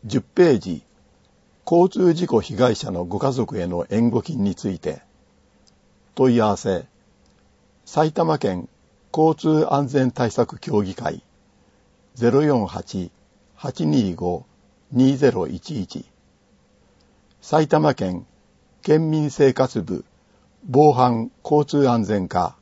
10ページ、交通事故被害者のご家族への援護金について、問い合わせ、埼玉県交通安全対策協議会 048-825-2011 埼玉県県民生活部防犯交通安全課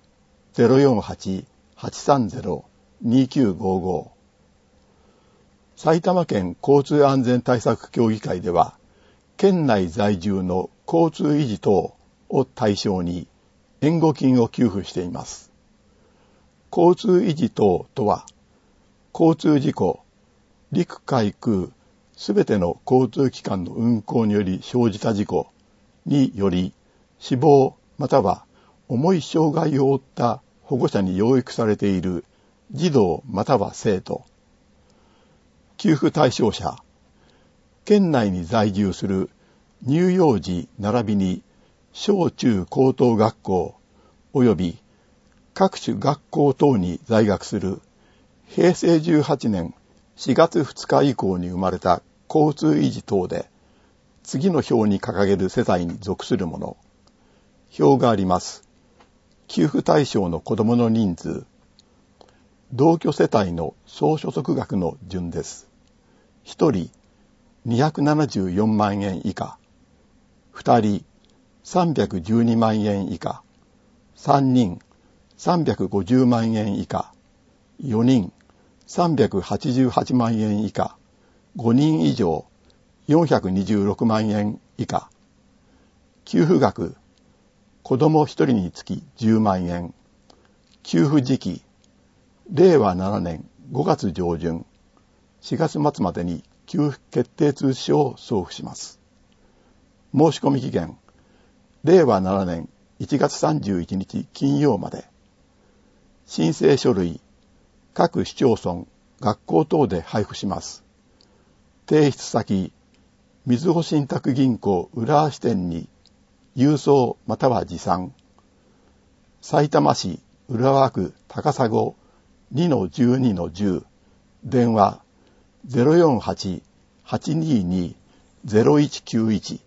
048-830-2955 埼玉県交通安全対策協議会では、県内在住の交通維持等を対象に援護金を給付しています。交通維持等とは、交通事故、陸海空すべての交通機関の運行により生じた事故により死亡または重い障害を負った保護者に養育されている児童または生徒、給付対象者、県内に在住する乳幼児並びに小中高等学校及び各種学校等に在学する平成18年4月2日以降に生まれた交通維持等で次の表に掲げる世帯に属するもの。表があります。給付対象の子どもの人数、同居世帯の総所得額の順です。1人274万円以下、2人312万円以下、3人350万円以下、4人388万円以下、5人以上426万円以下。給付額、子供1人につき10万円。給付時期、令和7年5月上旬、4月末までに給付決定通知書を送付します。申し込み期限、令和7年1月31日金曜まで。申請書類、各市町村、学校等で配布します。提出先、みずほ信託銀行浦和支店に郵送または持参。さいたま市浦和区高砂 2-12-10 電話 048-822-0191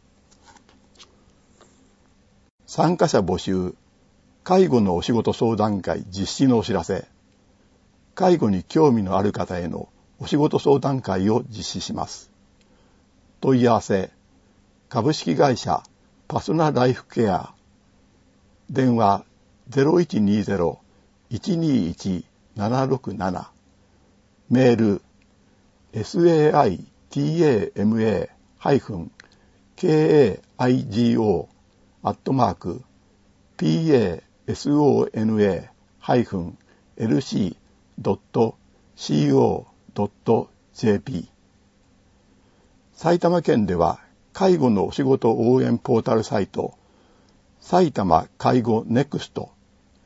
参加者募集介護のお仕事相談会実施のお知らせ。介護に興味のある方へのお仕事相談会を実施します。問い合わせ、株式会社パソナライフケア。電話 0120-121-767。メール、saitama-kaigo-pasona-lc.co.jp。埼玉県では介護のお仕事応援ポータルサイト埼玉介護ネクスト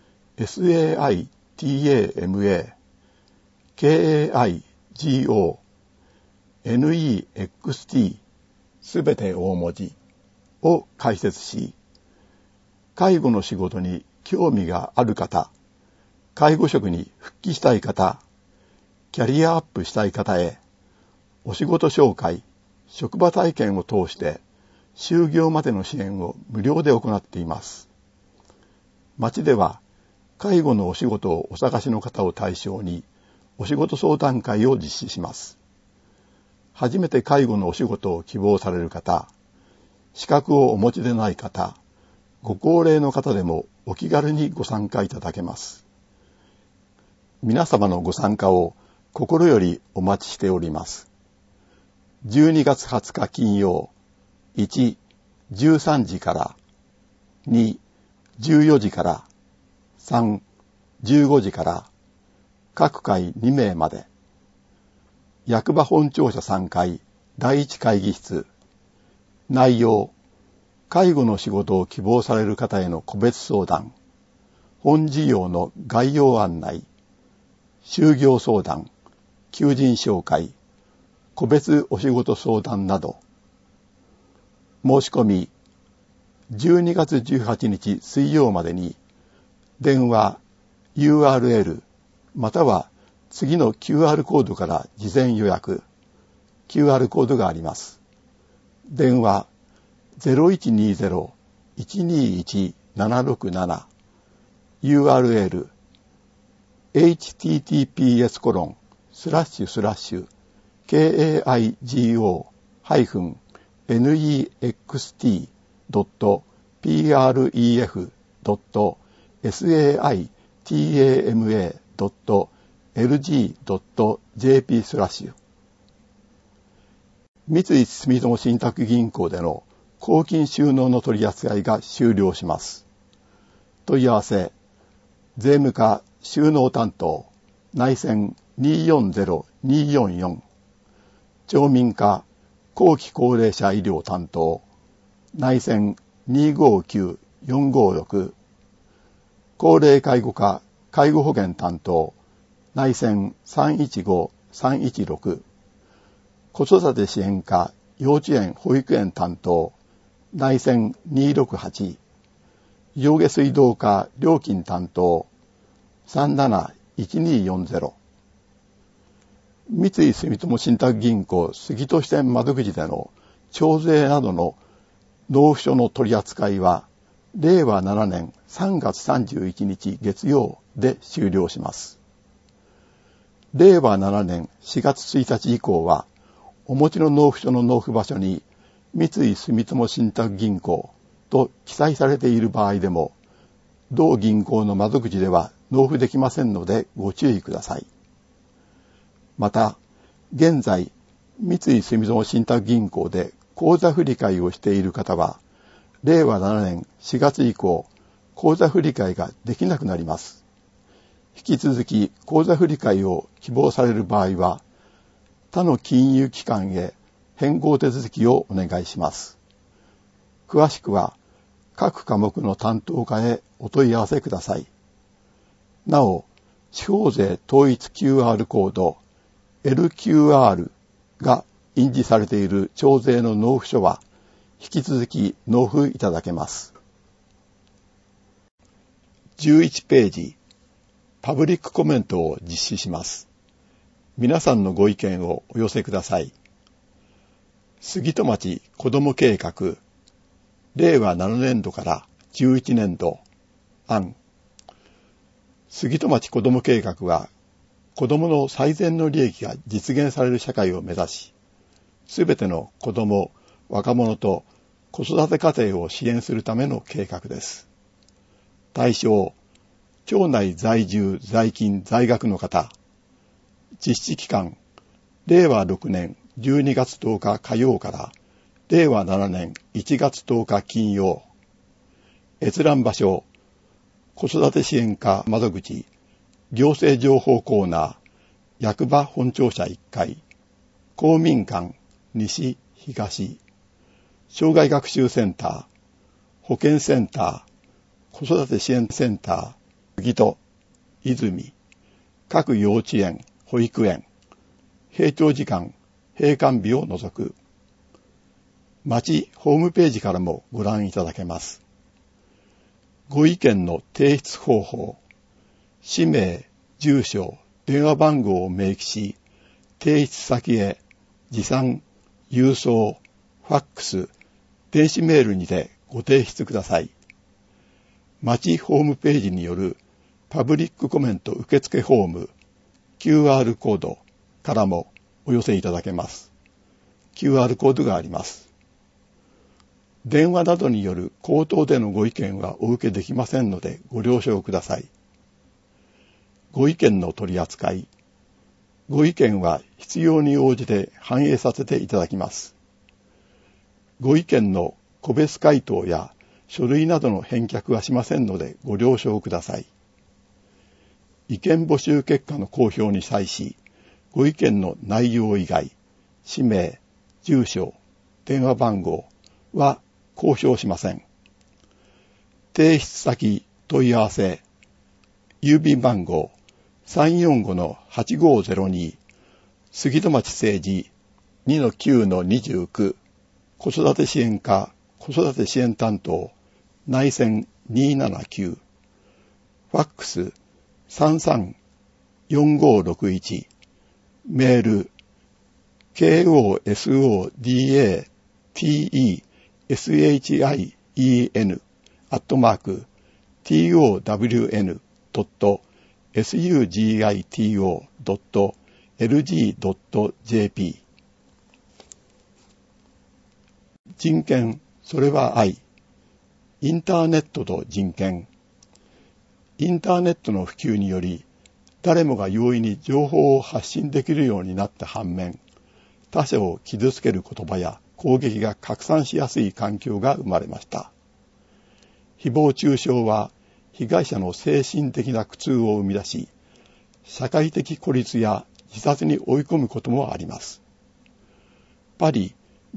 SAITAMA-KAIGO-NEXT すべて大文字を開設し、介護の仕事に興味がある方、介護職に復帰したい方、キャリアアップしたい方へ、お仕事紹介、職場体験を通して就業までの支援を無料で行っています。町では介護のお仕事をお探しの方を対象にお仕事相談会を実施します。初めて介護のお仕事を希望される方、資格をお持ちでない方、ご高齢の方でもお気軽にご参加いただけます。皆様のご参加を心よりお待ちしております。12月20日金曜、1、13時から、2、14時から、3、15時から、各回2名まで。役場本庁舎3階、第1会議室。内容、介護の仕事を希望される方への個別相談、本事業の概要案内、就業相談、求人紹介、個別お仕事相談など。申し込み、12月18日水曜までに、電話、URL、または次の QR コードから事前予約、 QR コードがあります。電話 0120-121-767 URL https://kaigo-pref.pref.lg.jp/ 三井住友信託銀行での公金収納の取り扱いが終了します。問い合わせ、税務課収納担当内線240-244、町民課後期高齢者医療担当内線259-456、高齢介護課介護保険担当内線315-316、子育て支援課幼稚園保育園担当内線268、上下水道課料金担当371240、三井住友信託銀行杉戸支店窓口での徴税などの納付書の取り扱いは令和7年3月31日月曜で終了します。令和7年4月1日以降はお持ちの納付書の納付場所に三井住友信託銀行と記載されている場合でも同銀行の窓口では納付できませんのでご注意ください。また、現在、三井住友信託銀行で口座振替をしている方は、令和7年4月以降、口座振替ができなくなります。引き続き、口座振替を希望される場合は、他の金融機関へ変更手続きをお願いします。詳しくは、各科目の担当課へお問い合わせください。なお、地方税統一 QR コード LQR が印字されている徴税の納付書は引き続き納付いただけます。11ページ、パブリックコメントを実施します。皆さんのご意見をお寄せください。杉戸町子ども計画、令和7年度から11年度案。杉戸町子ども計画は、子どもの最善の利益が実現される社会を目指し、すべての子ども、若者と子育て家庭を支援するための計画です。対象、町内在住在勤在学の方。実施期間、令和6年12月10日火曜から令和7年1月10日金曜。閲覧場所、子育て支援課窓口、行政情報コーナー、役場本庁舎1階、公民館西東、障害学習センター、保健センター、子育て支援センター、杉戸、泉、各幼稚園、保育園、閉庁時間、閉館日を除く。町ホームページからもご覧いただけます。ご意見の提出方法、氏名、住所、電話番号を明記し、提出先へ持参、郵送、ファックス、電子メールにてご提出ください。町ホームページによるパブリックコメント受付フォーム、QR コードからもお寄せいただけます。QR コードがあります。電話などによる口頭でのご意見はお受けできませんのでご了承ください。ご意見の取り扱い。ご意見は必要に応じて反映させていただきます。ご意見の個別回答や書類などの返却はしませんのでご了承ください。意見募集結果の公表に際し、ご意見の内容以外、氏名、住所、電話番号は公表しません。提出先問い合わせ、郵便番号 345-8502 杉戸町政治 2-9-29 子育て支援課子育て支援担当内線279ファックス334561メール kosuden@townsugito.lg.jp 人権、それは愛。インターネットと人権。インターネットの普及により、誰もが容易に情報を発信できるようになった反面、他者を傷つける言葉や攻撃が拡散しやすい環境が生まれました。誹謗中傷は被害者の精神的な苦痛を生み出し、社会的孤立や自殺に追い込むこともあります。パリ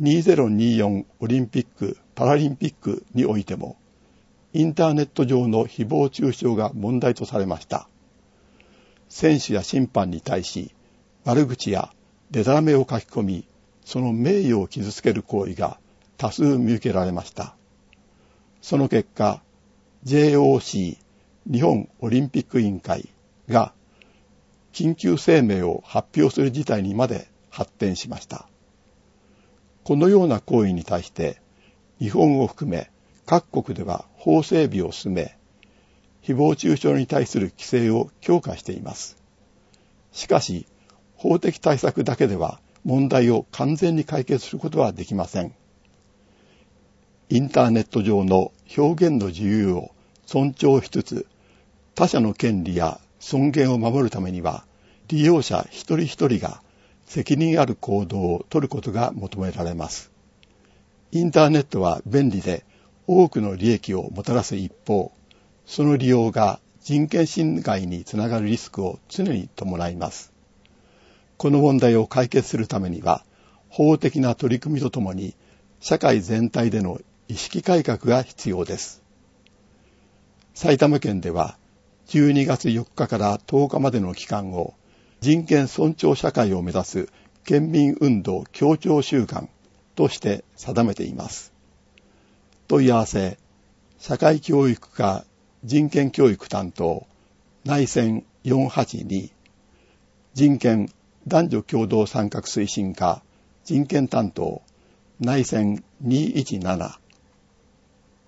2024オリンピック・パラリンピックにおいても、インターネット上の誹謗中傷が問題とされました。選手や審判に対し、悪口やデタラメを書き込み、その名誉を傷つける行為が多数見受けられました。その結果、JOC 日本オリンピック委員会が緊急声明を発表する事態にまで発展しました。このような行為に対して、日本を含め各国では法整備を進め、誹謗中傷に対する規制を強化しています。しかし、法的対策だけでは問題を完全に解決することはできません。インターネット上の表現の自由を尊重しつつ、他者の権利や尊厳を守るためには、利用者一人一人が責任ある行動を取ることが求められます。インターネットは便利で多くの利益をもたらす一方、その利用が人権侵害につながるリスクを常に伴います。この問題を解決するためには、法的な取り組みとともに、社会全体での意識改革が必要です。埼玉県では、12月4日から10日までの期間を、人権尊重社会を目指す県民運動協調週間として定めています。問い合わせ、社会教育課人権教育担当内線482、人権男女共同参画推進課人権担当内線217